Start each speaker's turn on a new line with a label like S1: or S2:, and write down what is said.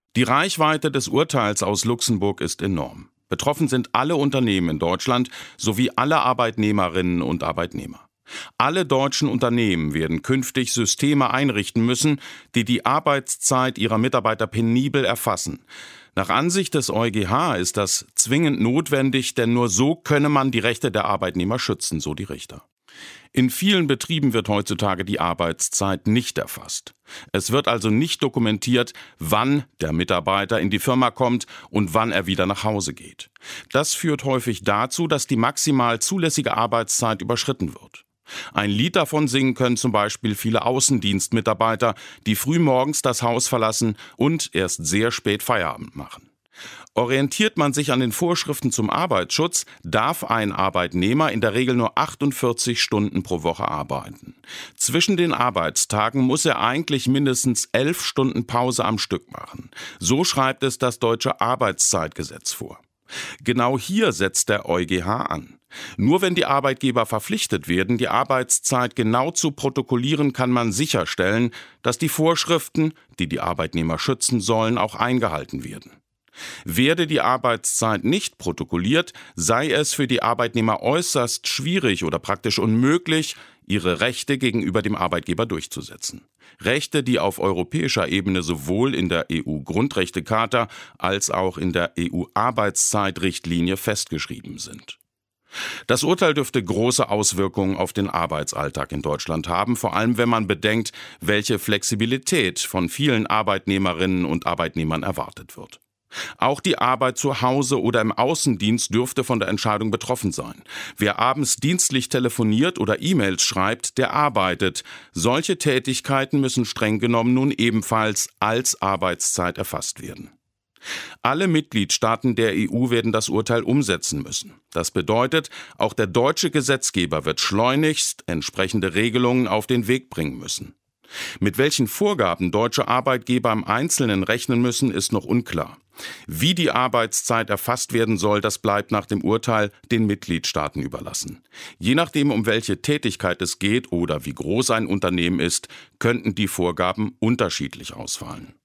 S1: Die Reichweite des Urteils aus Luxemburg ist enorm. Betroffen sind alle Unternehmen in Deutschland sowie alle Arbeitnehmerinnen und Arbeitnehmer. Alle deutschen Unternehmen werden künftig Systeme einrichten müssen, die die Arbeitszeit ihrer Mitarbeiter penibel erfassen. Nach Ansicht des EuGH ist das zwingend notwendig, denn nur so könne man die Rechte der Arbeitnehmer schützen, so die Richter. In vielen Betrieben wird heutzutage die Arbeitszeit nicht erfasst. Es wird also nicht dokumentiert, wann der Mitarbeiter in die Firma kommt und wann er wieder nach Hause geht. Das führt häufig dazu, dass die maximal zulässige Arbeitszeit überschritten wird. Ein Lied davon singen können zum Beispiel viele Außendienstmitarbeiter, die frühmorgens das Haus verlassen und erst sehr spät Feierabend machen. Orientiert man sich an den Vorschriften zum Arbeitsschutz, darf ein Arbeitnehmer in der Regel nur 48 Stunden pro Woche arbeiten. Zwischen den Arbeitstagen muss er eigentlich mindestens 11 Stunden Pause am Stück machen. So schreibt es das Deutsche Arbeitszeitgesetz vor. Genau hier setzt der EuGH an. Nur wenn die Arbeitgeber verpflichtet werden, die Arbeitszeit genau zu protokollieren, kann man sicherstellen, dass die Vorschriften, die die Arbeitnehmer schützen sollen, auch eingehalten werden. Werde die Arbeitszeit nicht protokolliert, sei es für die Arbeitnehmer äußerst schwierig oder praktisch unmöglich, ihre Rechte gegenüber dem Arbeitgeber durchzusetzen. Rechte, die auf europäischer Ebene sowohl in der EU-Grundrechtecharta als auch in der EU-Arbeitszeitrichtlinie festgeschrieben sind. Das Urteil dürfte große Auswirkungen auf den Arbeitsalltag in Deutschland haben, vor allem wenn man bedenkt, welche Flexibilität von vielen Arbeitnehmerinnen und Arbeitnehmern erwartet wird. Auch die Arbeit zu Hause oder im Außendienst dürfte von der Entscheidung betroffen sein. Wer abends dienstlich telefoniert oder E-Mails schreibt, der arbeitet. Solche Tätigkeiten müssen streng genommen nun ebenfalls als Arbeitszeit erfasst werden. Alle Mitgliedstaaten der EU werden das Urteil umsetzen müssen. Das bedeutet, auch der deutsche Gesetzgeber wird schleunigst entsprechende Regelungen auf den Weg bringen müssen. Mit welchen Vorgaben deutsche Arbeitgeber im Einzelnen rechnen müssen, ist noch unklar. Wie die Arbeitszeit erfasst werden soll, das bleibt nach dem Urteil den Mitgliedstaaten überlassen. Je nachdem, um welche Tätigkeit es geht oder wie groß ein Unternehmen ist, könnten die Vorgaben unterschiedlich ausfallen.